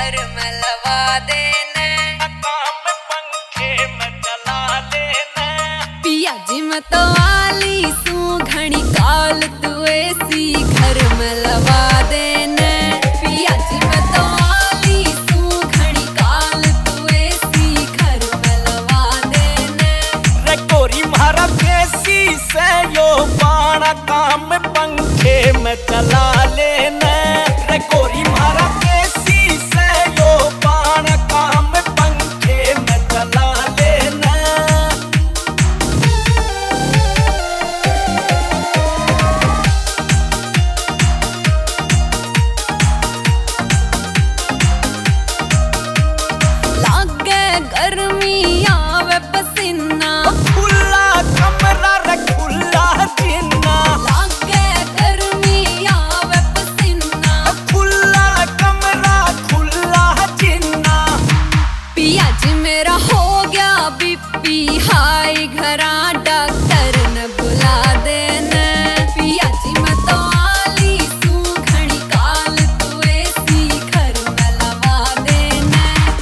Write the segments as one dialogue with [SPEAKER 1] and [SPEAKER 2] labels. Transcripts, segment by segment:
[SPEAKER 1] घर में लगा देने,
[SPEAKER 2] काम पंखे में चला लेने।
[SPEAKER 1] पिया जी मैं तो आली सू घनी काल तू ऐसी घर में लगा देने, पिया जी मैं तो आली सू घनी काल तू ऐसी घर में लगा देने।
[SPEAKER 2] रे गोरी मारा देसी से यो बाण काम पंखे में चला लेने। रे गोरी मारा देसी से यो बाण काम पंखे में चला लेने।
[SPEAKER 1] लागे गर्मी आवे पसीना,
[SPEAKER 2] खुला कमरा रे खुला जीना।
[SPEAKER 1] लागे गर्मी आवे पसीना,
[SPEAKER 2] खुला कमरा खुला जीना।
[SPEAKER 1] पिया जी मेरा हो गया बीपी हाई, घरा डॉक्टर ने बुला देने। पिया जी मैं तो आली सू घनी काल तू ऐसी घर में लगा देने।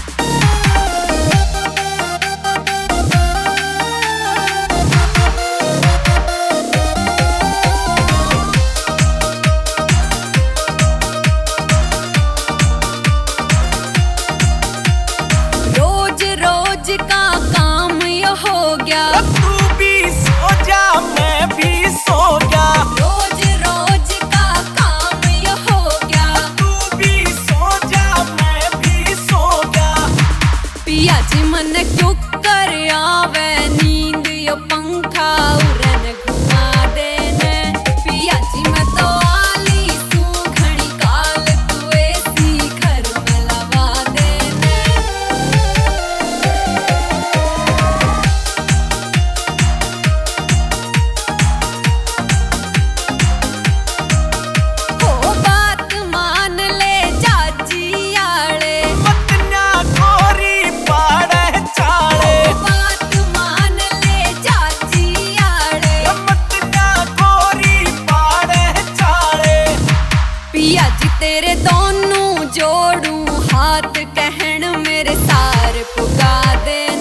[SPEAKER 1] रोज रोज का काम ये हो गया,
[SPEAKER 2] तू भी सो जा मैं भी सो जा।
[SPEAKER 1] रोज रोज का काम ये हो गया,
[SPEAKER 2] तू भी सो जा मैं भी सो जा।
[SPEAKER 1] पिया जी मन क्यों कर आवे नींद यो पंखा उड़न घुमा देने। पिया जी मैं तो आली सू घनी काल तू ऐसी घर में लगा देने। हो बात मान ले जाजी आले,
[SPEAKER 2] मतना गोरी पाड़े चाले।
[SPEAKER 1] बात मान ले जाजी आले,
[SPEAKER 2] मतना गोरी पाड़े चाले।
[SPEAKER 1] पिया जी तेरे दोनों जोड़ू हाथ कहन मेरे सार पुगा दे।